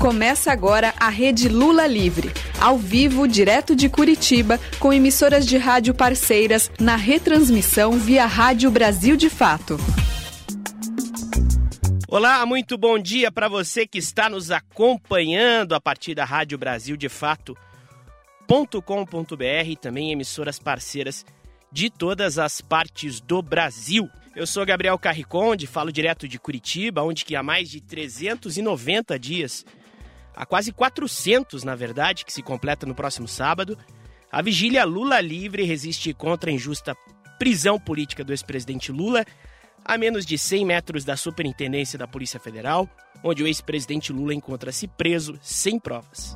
Começa agora a Rede Lula Livre, ao vivo, direto de Curitiba, com emissoras de rádio parceiras na retransmissão via Rádio Brasil de Fato. Olá, muito bom dia para você que está nos acompanhando a partir da Rádio Brasil de Fato.com.br e também emissoras parceiras de todas as partes do Brasil. Eu sou Gabriel Carriconde, falo direto de Curitiba, onde que há mais de 390 dias, há quase 400 na verdade, que se completa no próximo sábado, a vigília Lula Livre resiste contra a injusta prisão política do ex-presidente Lula, a menos de 100 metros da Superintendência da Polícia Federal, onde o ex-presidente Lula encontra-se preso sem provas.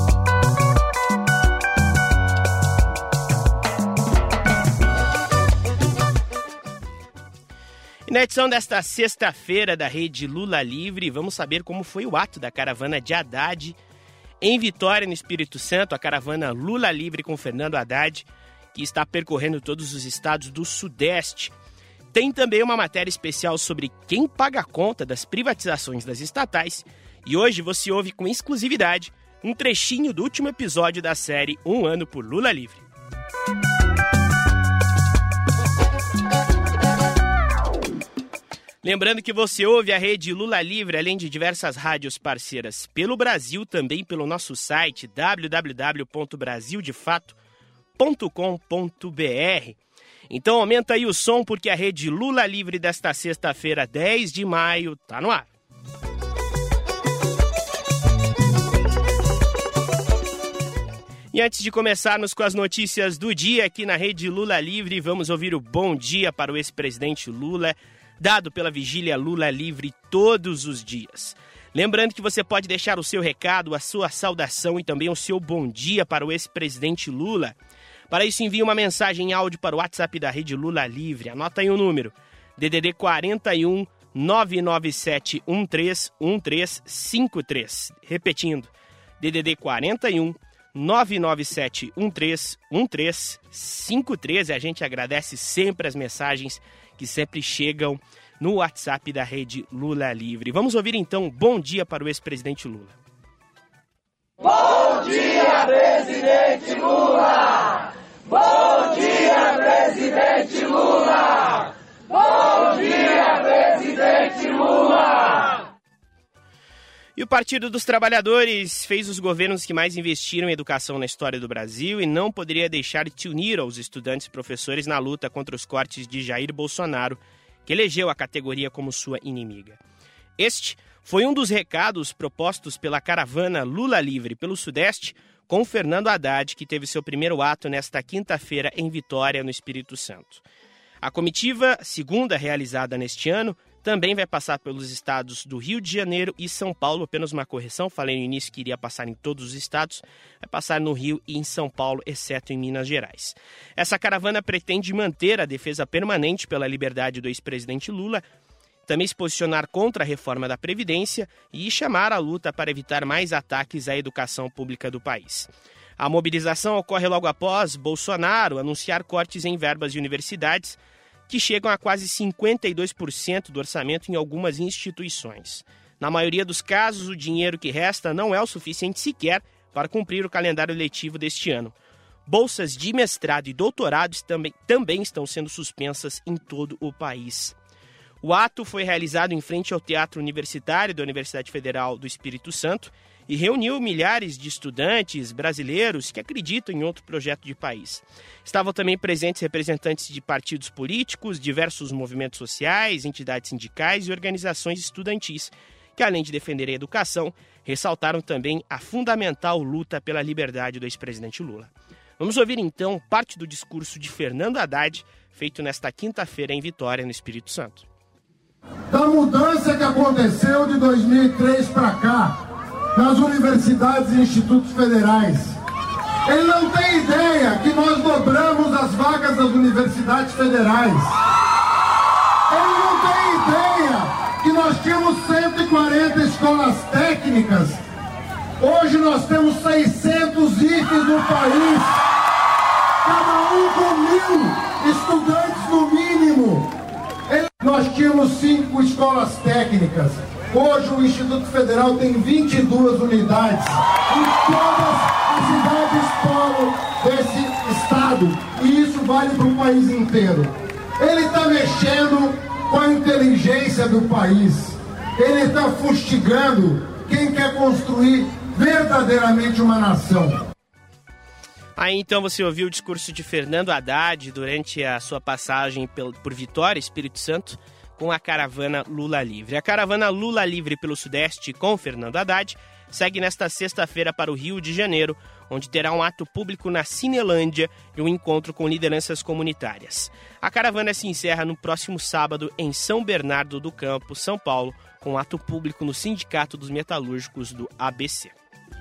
E na edição desta sexta-feira da Rede Lula Livre, vamos saber como foi o ato da caravana de Haddad em Vitória, no Espírito Santo, a caravana Lula Livre com Fernando Haddad, que está percorrendo todos os estados do Sudeste. Tem também uma matéria especial sobre quem paga a conta das privatizações das estatais. E hoje você ouve com exclusividade um trechinho do último episódio da série Um Ano por Lula Livre. Lembrando que você ouve a Rede Lula Livre, além de diversas rádios parceiras pelo Brasil, também pelo nosso site www.brasildefato.com.br. Então aumenta aí o som, porque a Rede Lula Livre desta sexta-feira, 10 de maio, tá no ar. E antes de começarmos com as notícias do dia aqui na Rede Lula Livre, vamos ouvir o bom dia para o ex-presidente Lula, dado pela vigília Lula Livre todos os dias. Lembrando que você pode deixar o seu recado, a sua saudação e também o seu bom dia para o ex-presidente Lula. Para isso, envie uma mensagem em áudio para o WhatsApp da Rede Lula Livre. Anota aí o número, DDD 41 997 131353. Repetindo, DDD 41 997 131353. A gente agradece sempre as mensagens que sempre chegam no WhatsApp da Rede Lula Livre. Vamos ouvir então bom dia para o ex-presidente Lula. Bom dia, presidente Lula! Bom dia, presidente Lula! Bom dia, presidente Lula! E o Partido dos Trabalhadores fez os governos que mais investiram em educação na história do Brasil e não poderia deixar de se unir aos estudantes e professores na luta contra os cortes de Jair Bolsonaro, que elegeu a categoria como sua inimiga. Este foi um dos recados propostos pela caravana Lula Livre pelo Sudeste com Fernando Haddad, que teve seu primeiro ato nesta quinta-feira em Vitória, no Espírito Santo. A comitiva, segunda realizada neste ano, também vai passar pelos estados do Rio de Janeiro e São Paulo. Apenas uma correção, falei no início que iria passar em todos os estados, vai passar no Rio e em São Paulo, exceto em Minas Gerais. Essa caravana pretende manter a defesa permanente pela liberdade do ex-presidente Lula, também se posicionar contra a reforma da Previdência e chamar a luta para evitar mais ataques à educação pública do país. A mobilização ocorre logo após Bolsonaro anunciar cortes em verbas de universidades, que chegam a quase 52% do orçamento em algumas instituições. Na maioria dos casos, o dinheiro que resta não é o suficiente sequer para cumprir o calendário letivo deste ano. Bolsas de mestrado e doutorado também estão sendo suspensas em todo o país. O ato foi realizado em frente ao Teatro Universitário da Universidade Federal do Espírito Santo e reuniu milhares de estudantes brasileiros que acreditam em outro projeto de país. Estavam também presentes representantes de partidos políticos, diversos movimentos sociais, entidades sindicais e organizações estudantis, que além de defender a educação, ressaltaram também a fundamental luta pela liberdade do ex-presidente Lula. Vamos ouvir então parte do discurso de Fernando Haddad, feito nesta quinta-feira em Vitória, no Espírito Santo. Da mudança que aconteceu de 2003 para cá, nas universidades e institutos federais. Ele não tem ideia que nós dobramos as vagas das universidades federais. Ele não tem ideia que nós tínhamos 140 escolas técnicas. Hoje nós temos 600 IFES no país. Cada um com 1.000 estudantes no mínimo. Nós tínhamos 5 escolas técnicas. Hoje o Instituto Federal tem 22 unidades em todas as cidades polo desse estado. E isso vale para o país inteiro. Ele está mexendo com a inteligência do país. Ele está fustigando quem quer construir verdadeiramente uma nação. Aí então você ouviu o discurso de Fernando Haddad durante a sua passagem por Vitória, Espírito Santo, com a caravana Lula Livre. A caravana Lula Livre pelo Sudeste com Fernando Haddad segue nesta sexta-feira para o Rio de Janeiro, onde terá um ato público na Cinelândia e um encontro com lideranças comunitárias. A caravana se encerra no próximo sábado em São Bernardo do Campo, São Paulo, com um ato público no Sindicato dos Metalúrgicos do ABC.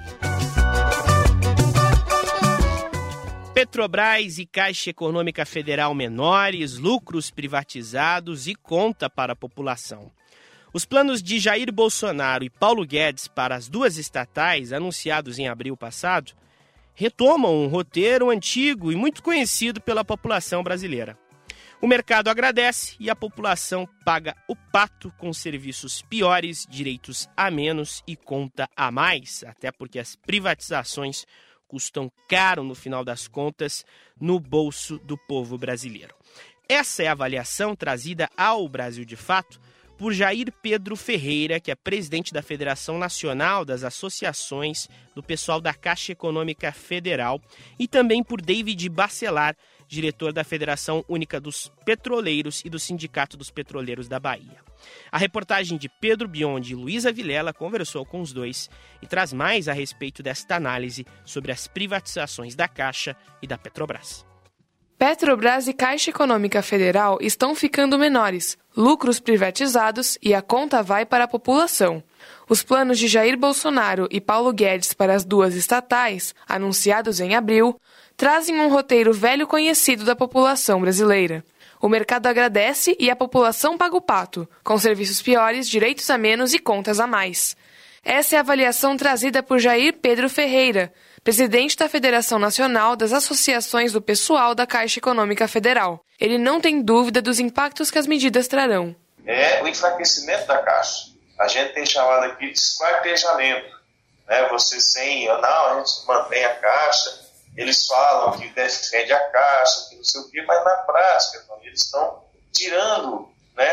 Petrobras e Caixa Econômica Federal menores, lucros privatizados e conta para a população. Os planos de Jair Bolsonaro e Paulo Guedes para as duas estatais, anunciados em abril passado, retomam um roteiro antigo e muito conhecido pela população brasileira. O mercado agradece e a população paga o pato com serviços piores, direitos a menos e conta a mais, até porque as privatizações custam caro no final das contas no bolso do povo brasileiro. Essa é a avaliação trazida ao Brasil de Fato por Jair Pedro Ferreira, que é presidente da Federação Nacional das Associações do pessoal da Caixa Econômica Federal, e também por David Bacelar, diretor da Federação Única dos Petroleiros e do Sindicato dos Petroleiros da Bahia. A reportagem de Pedro Biondi e Luísa Vilela conversou com os dois e traz mais a respeito desta análise sobre as privatizações da Caixa e da Petrobras. Petrobras e Caixa Econômica Federal estão ficando menores, lucros privatizados e a conta vai para a população. Os planos de Jair Bolsonaro e Paulo Guedes para as duas estatais, anunciados em abril, trazem um roteiro velho conhecido da população brasileira. O mercado agradece e a população paga o pato, com serviços piores, direitos a menos e contas a mais. Essa é a avaliação trazida por Jair Pedro Ferreira, presidente da Federação Nacional das Associações do Pessoal da Caixa Econômica Federal. Ele não tem dúvida dos impactos que as medidas trarão. É o enfraquecimento da Caixa. A gente tem chamado aqui de esquartejamento. Você a gente mantém a Caixa, eles falam que defende a Caixa, que não sei o quê, mas na prática eles estão tirando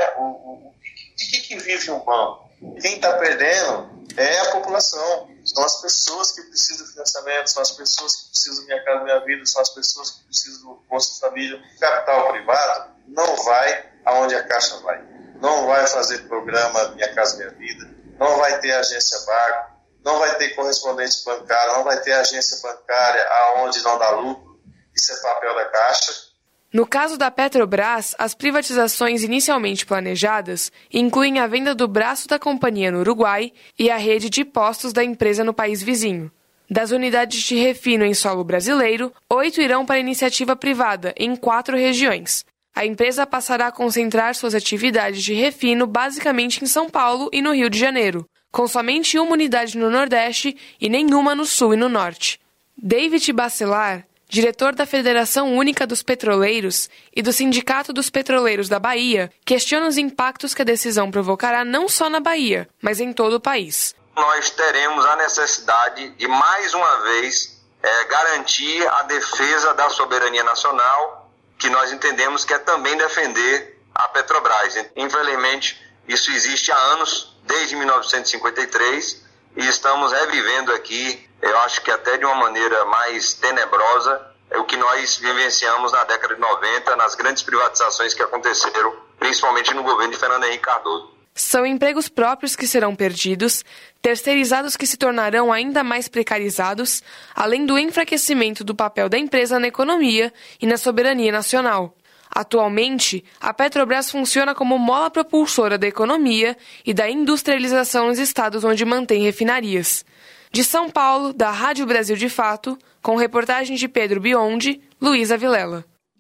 de que vive um banco. Quem está perdendo é a população, são as pessoas que precisam de financiamento, são as pessoas que precisam do Minha Casa Minha Vida, são as pessoas que precisam do Bolsa Família. O capital privado não vai aonde a Caixa vai. Não vai fazer programa Minha Casa Minha Vida, não vai ter agência banco, não vai ter correspondente bancário, não vai ter agência bancária aonde não dá lucro. Isso é papel da Caixa. No caso da Petrobras, as privatizações inicialmente planejadas incluem a venda do braço da companhia no Uruguai e a rede de postos da empresa no país vizinho. Das unidades de refino em solo brasileiro, 8 irão para a iniciativa privada em 4 regiões. A empresa passará a concentrar suas atividades de refino basicamente em São Paulo e no Rio de Janeiro, com somente uma unidade no Nordeste e nenhuma no Sul e no Norte. David Bacelar, diretor da Federação Única dos Petroleiros e do Sindicato dos Petroleiros da Bahia, questiona os impactos que a decisão provocará não só na Bahia, mas em todo o país. Nós teremos a necessidade de, mais uma vez, garantir a defesa da soberania nacional, que nós entendemos que é também defender a Petrobras. Infelizmente, isso existe há anos, desde 1953, e estamos revivendo aqui, eu acho que até de uma maneira mais tenebrosa, é o que nós vivenciamos na década de 90, nas grandes privatizações que aconteceram, principalmente no governo de Fernando Henrique Cardoso. São empregos próprios que serão perdidos, terceirizados que se tornarão ainda mais precarizados, além do enfraquecimento do papel da empresa na economia e na soberania nacional. Atualmente, a Petrobras funciona como mola propulsora da economia e da industrialização nos estados onde mantém refinarias. De São Paulo, da Rádio Brasil de Fato, com reportagem de Pedro Biondi, Luísa Vilela.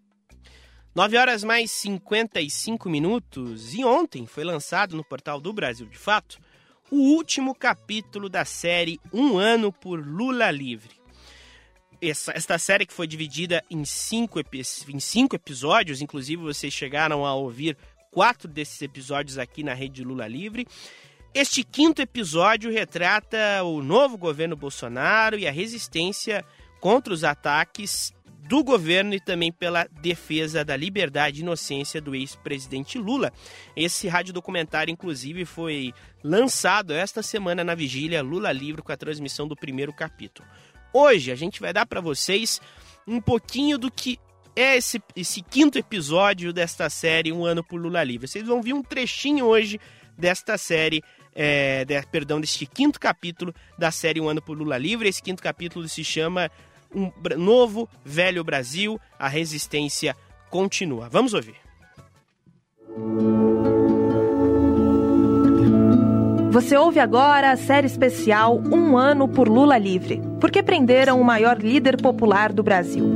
9h55 e ontem foi lançado no portal do Brasil de Fato o último capítulo da série Um Ano por Lula Livre. Esta série que foi dividida em 5 episódios, inclusive vocês chegaram a ouvir 4 desses episódios aqui na Rede Lula Livre, Este quinto episódio retrata o novo governo Bolsonaro e a resistência contra os ataques do governo e também pela defesa da liberdade e inocência do ex-presidente Lula. Esse radiodocumentário, inclusive, foi lançado esta semana na vigília Lula Livre, com a transmissão do primeiro capítulo. Hoje a gente vai dar para vocês um pouquinho do que é esse quinto episódio desta série Um Ano por Lula Livre. Vocês vão ver um trechinho hoje desta série, deste quinto capítulo da série Um Ano por Lula Livre. Esse quinto capítulo se chama Um Novo Velho Brasil, a resistência continua. Vamos ouvir. Você ouve agora a série especial Um Ano por Lula Livre, porque prenderam o maior líder popular do Brasil.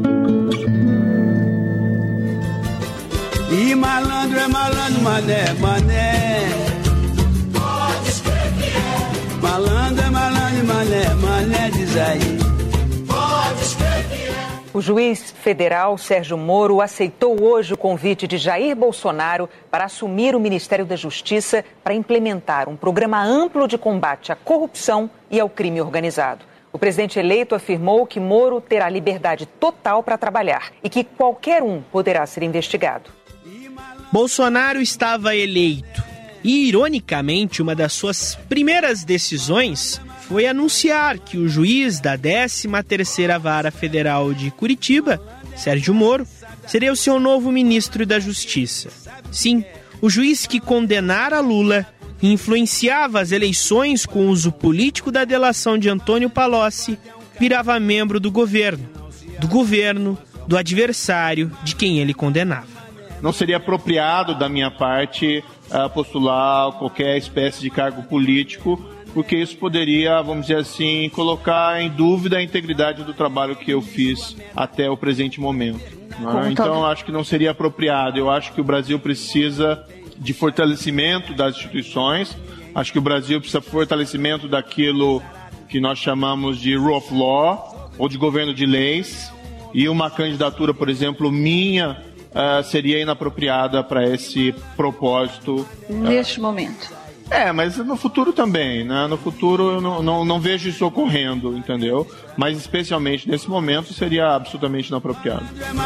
E malandro é malandro, mané, mané. Pode escrever. Malandro é malandro, mané, mané, diz aí. Pode escrever. O juiz federal Sérgio Moro aceitou hoje o convite de Jair Bolsonaro para assumir o Ministério da Justiça para implementar um programa amplo de combate à corrupção e ao crime organizado. O presidente eleito afirmou que Moro terá liberdade total para trabalhar e que qualquer um poderá ser investigado. Bolsonaro estava eleito e, ironicamente, uma das suas primeiras decisões foi anunciar que o juiz da 13ª Vara Federal de Curitiba, Sérgio Moro, seria o seu novo ministro da Justiça. Sim, o juiz que condenara Lula e influenciava as eleições com o uso político da delação de Antônio Palocci, virava membro do governo do adversário de quem ele condenava. Não seria apropriado da minha parte postular qualquer espécie de cargo político, porque isso poderia, vamos dizer assim, colocar em dúvida a integridade do trabalho que eu fiz até o presente momento. Né? Então, acho que não seria apropriado. Eu acho que o Brasil precisa de fortalecimento das instituições, acho que o Brasil precisa de fortalecimento daquilo que nós chamamos de rule of law, ou de governo de leis, e uma candidatura, por exemplo, minha, seria inapropriada para esse propósito. Neste momento. Mas no futuro também, né? No futuro eu não vejo isso ocorrendo, entendeu? Mas especialmente nesse momento seria absolutamente inapropriado.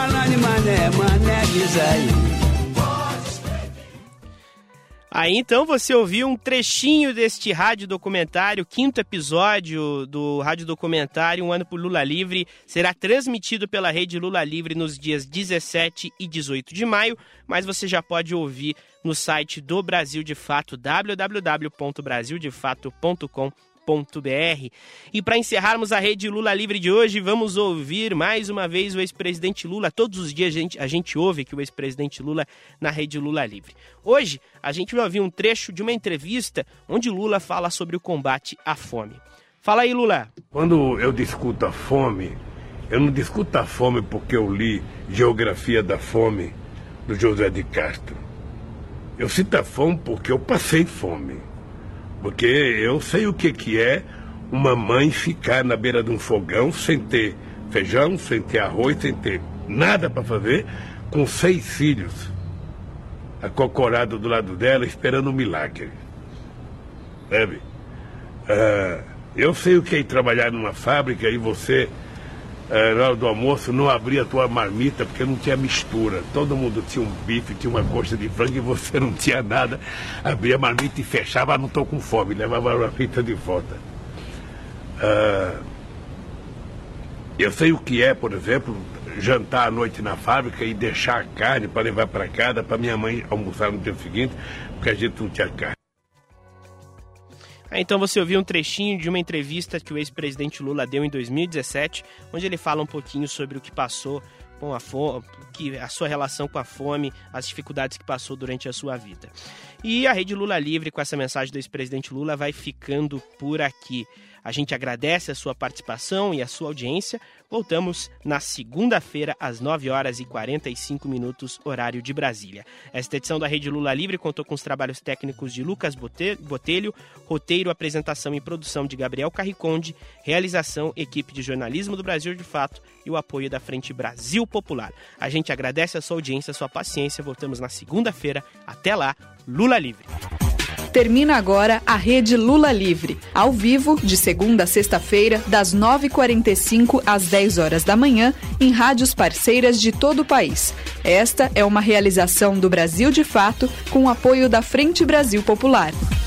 Aí então você ouviu um trechinho deste radiodocumentário, quinto episódio do radiodocumentário Um Ano por Lula Livre. Será transmitido pela Rede Lula Livre nos dias 17 e 18 de maio, mas você já pode ouvir no site do Brasil de Fato, www.brasildefato.com.br. E para encerrarmos a Rede Lula Livre de hoje, vamos ouvir mais uma vez o ex-presidente Lula. Todos os dias a gente ouve aqui o ex-presidente Lula na Rede Lula Livre. Hoje a gente vai ouvir um trecho de uma entrevista onde Lula fala sobre o combate à fome. Fala aí, Lula. Quando eu discuto a fome, eu não discuto a fome porque eu li Geografia da Fome do José de Castro. Eu cito a fome porque eu passei fome. Porque eu sei o que é uma mãe ficar na beira de um fogão sem ter feijão, sem ter arroz, sem ter nada para fazer, com 6 filhos acocorados do lado dela, esperando um milagre. Sabe? Eu sei o que é trabalhar numa fábrica e você, na hora do almoço, não abria a tua marmita porque não tinha mistura. Todo mundo tinha um bife, tinha uma coxa de frango e você não tinha nada. Abria a marmita e fechava, não estou com fome, levava a marmita de volta. Eu sei o que é, por exemplo, jantar à noite na fábrica e deixar a carne para levar para casa, para minha mãe almoçar no dia seguinte, porque a gente não tinha carne. Então você ouviu um trechinho de uma entrevista que o ex-presidente Lula deu em 2017, onde ele fala um pouquinho sobre o que passou com a fome, a sua relação com a fome, as dificuldades que passou durante a sua vida. E a Rede Lula Livre, com essa mensagem do ex-presidente Lula, vai ficando por aqui. A gente agradece a sua participação e a sua audiência. Voltamos na segunda-feira, às 9h45, horário de Brasília. Esta edição da Rede Lula Livre contou com os trabalhos técnicos de Lucas Botelho, roteiro, apresentação e produção de Gabriel Carriconde, realização, equipe de jornalismo do Brasil de Fato e o apoio da Frente Brasil Popular. A gente agradece a sua audiência, a sua paciência. Voltamos na segunda-feira. Até lá, Lula Livre. Termina agora a Rede Lula Livre, ao vivo, de segunda a sexta-feira, das 9h45 às 10 horas da manhã, em rádios parceiras de todo o país. Esta é uma realização do Brasil de Fato, com o apoio da Frente Brasil Popular.